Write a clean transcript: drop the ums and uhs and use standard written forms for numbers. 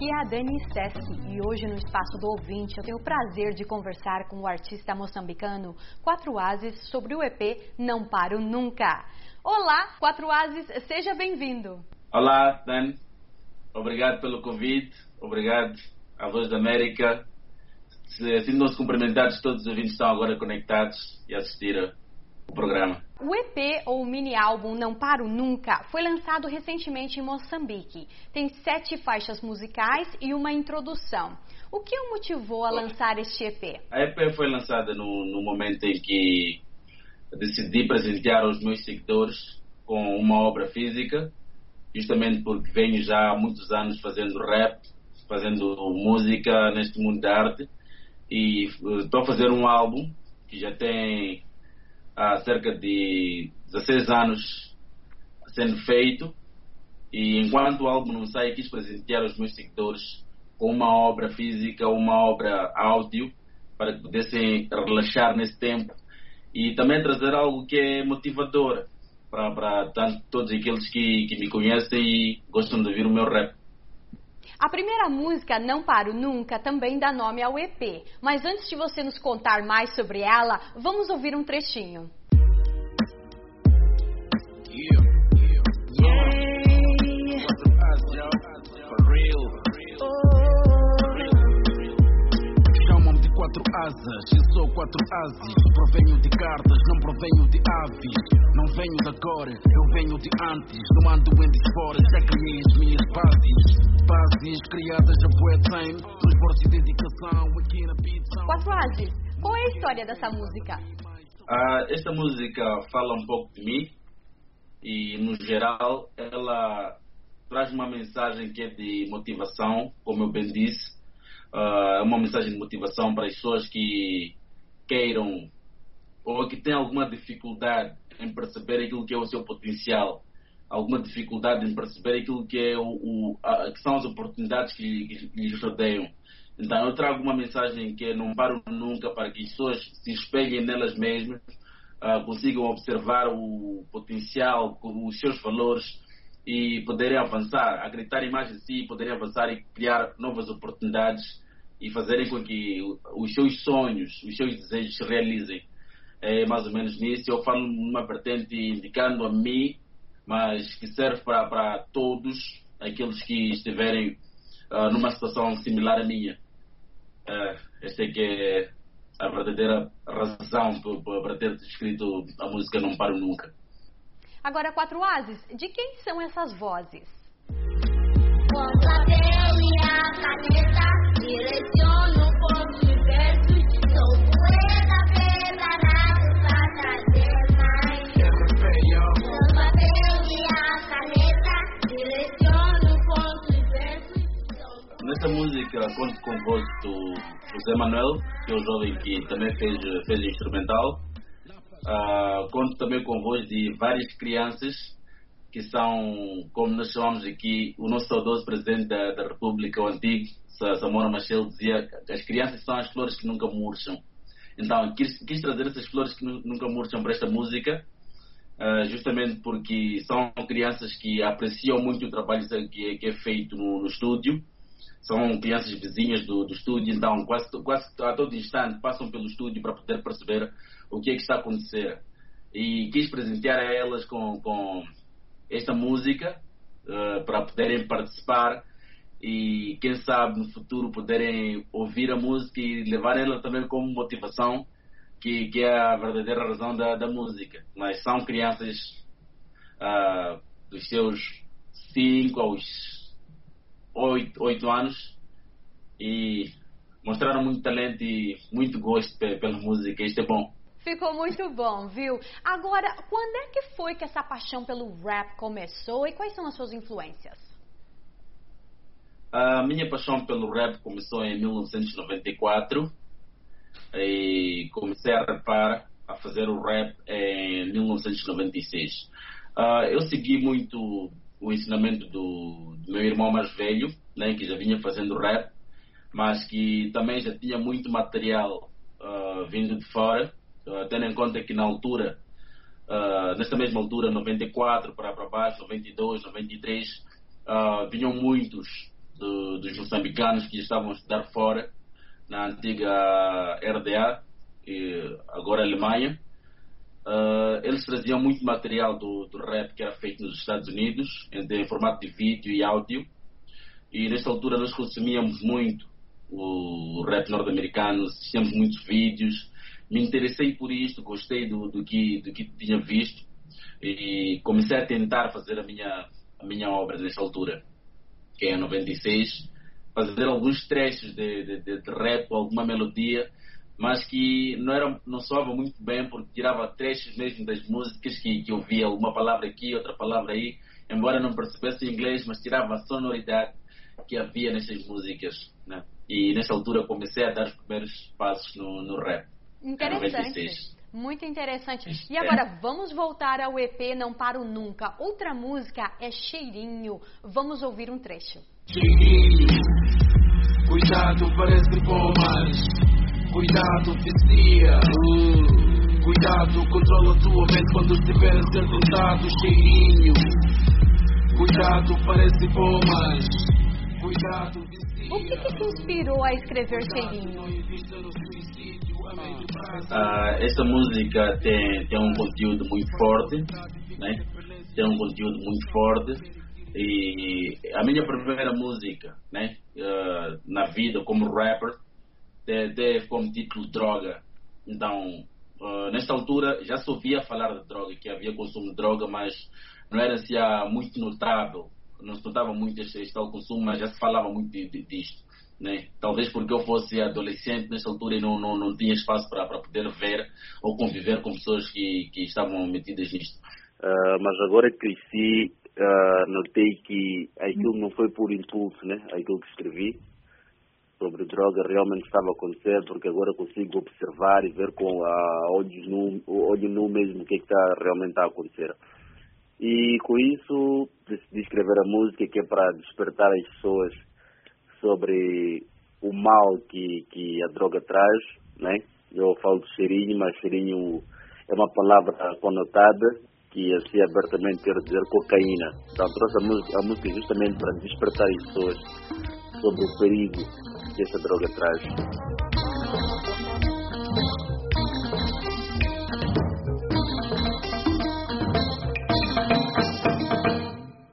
é a Dani Seschi e hoje no Espaço do Ouvinte eu tenho o prazer de conversar com o artista moçambicano Quatro Ases sobre o EP Não Paro Nunca. Olá, Quatro Ases, seja bem-vindo. Olá, Dani. Obrigado pelo convite. Obrigado à Voz da América. Sintam-se cumprimentados, todos os ouvintes estão agora conectados e assistir o programa. O EP ou mini álbum Não Paro Nunca foi lançado recentemente em Moçambique. Tem 7 faixas musicais e uma introdução. O que o motivou a lançar este EP? A EP foi lançada no momento em que decidi presentear os meus seguidores com uma obra física, justamente porque venho já há muitos anos fazendo rap, fazendo música neste mundo da arte, e estou a fazer um álbum que já tem há cerca de 16 anos sendo feito, e enquanto o álbum não sai, quis presentear os meus seguidores com uma obra física, uma obra áudio, para que pudessem relaxar nesse tempo e também trazer algo que é motivador para todos aqueles que me conhecem e gostam de ouvir o meu rap. A primeira música, Não Paro Nunca, também dá nome ao EP. Mas antes de você nos contar mais sobre ela, vamos ouvir um trechinho. Chamam-me de quatro asas, eu sou quatro ases. Provenho de cartas, não provenho de aves. Não venho de agora, eu venho de antes. Não ando em desfora, já criei as minhas bases criadas a bué time, esforço e dedicação aqui na pizza. Quatro Ases, qual é a história dessa música? Esta música fala um pouco de mim e, no geral, ela traz uma mensagem que é de motivação, como eu bem disse. É uma mensagem de motivação para as pessoas que queiram ou que têm alguma dificuldade em perceber aquilo que é o seu potencial, alguma dificuldade em perceber aquilo que é que são as oportunidades que lhes rodeiam. Então eu trago uma mensagem que é não paro nunca, para que as pessoas se espelhem nelas mesmas, consigam observar o potencial, os seus valores e poderem avançar, acreditarem mais em si, poderem avançar e criar novas oportunidades e fazerem com que os seus sonhos, os seus desejos se realizem. É mais ou menos nisso. Eu falo numa vertente indicando a mim, mas que serve para todos aqueles que estiverem numa situação similar à minha. Esta é que é a verdadeira razão para ter escrito a música Não Paro Nunca. Agora, Quatro Ases, de quem são essas vozes? Com o papel e a caneta, direciono pontos diversos. Sou poeta preparado para trazer mais. Com o papel e a caneta, direciono pontos diversos. Nesta música conto com a voz do José Manuel, que é o jovem que também fez instrumental. Conto também com a voz de várias crianças que são, como nós chamamos aqui, o nosso saudoso presidente da República, o antigo Samora Machel, dizia que as crianças são as flores que nunca murcham. Então quis trazer essas flores que nunca murcham para esta música, justamente porque são crianças que apreciam muito o trabalho que é feito no estúdio. São crianças vizinhas do estúdio, então quase a todo instante passam pelo estúdio para poder perceber o que é que está a acontecer. E quis presentear a elas com esta música para poderem participar e, quem sabe, no futuro poderem ouvir a música e levar ela também como motivação, que é a verdadeira razão da música. Mas são crianças dos seus 5 aos 8 anos e mostraram muito talento e muito gosto pela música. Isto é bom. Ficou muito bom, viu? Agora, quando é que foi que essa paixão pelo rap começou e quais são as suas influências? A minha paixão pelo rap começou em 1994 e comecei a rapar, a fazer o rap em 1996. Eu segui muito o ensinamento do meu irmão mais velho, né, que já vinha fazendo rap, mas que também já tinha muito material vindo de fora, tendo em conta que na altura, nessa mesma altura, 94 para baixo, 92, 93, vinham muitos dos moçambicanos que estavam a estudar fora, na antiga RDA, e agora Alemanha. Eles traziam muito material do rap que era feito nos Estados Unidos, em formato de vídeo e áudio. E nessa altura nós consumíamos muito o rap norte-americano, assistíamos muitos vídeos. Me interessei por isto, gostei do que tinha visto e comecei a tentar fazer a minha obra nessa altura, que é em 96, fazer alguns trechos de rap, alguma melodia, mas que não soava muito bem, porque tirava trechos mesmo das músicas que eu via, uma palavra aqui, outra palavra aí, embora não percebesse inglês, mas tirava a sonoridade que havia nessas músicas, né? E nessa altura comecei a dar os primeiros passos no rap. Interessante, muito interessante. E agora vamos voltar ao EP Não Paro Nunca. Outra música é Cheirinho. Vamos ouvir um trecho. Cheirinho, cuidado, parece pomas. Cuidado, vicia. Cuidado, controla a tua mente quando estiver a ser tentado. Cheirinho, cuidado, parece pomas. Cuidado, vicia. O que te inspirou a escrever Cheirinho? Essa música tem um conteúdo muito forte, né? Tem um conteúdo muito forte. E a minha primeira música, né? Na vida como rapper, teve como título Droga. Então, nesta altura já se ouvia falar de droga, que havia consumo de droga, mas não era assim, muito notável. Não se notava muito este tal consumo, mas já se falava muito disto, né? Talvez porque eu fosse adolescente nessa altura e não tinha espaço para poder ver ou conviver com pessoas que estavam metidas nisto. Mas agora que cresci, notei que aquilo não foi por impulso, né? Aquilo que escrevi sobre droga realmente estava a acontecer, porque agora consigo observar e ver com olho nu mesmo o que está realmente a acontecer. E com isso decidi escrever a música, que é para despertar as pessoas sobre o mal que a droga traz, né? Eu falo de cheirinho, mas cheirinho é uma palavra conotada que assim abertamente quero dizer cocaína. Então trouxe a música justamente para despertar as pessoas sobre o perigo que essa droga traz.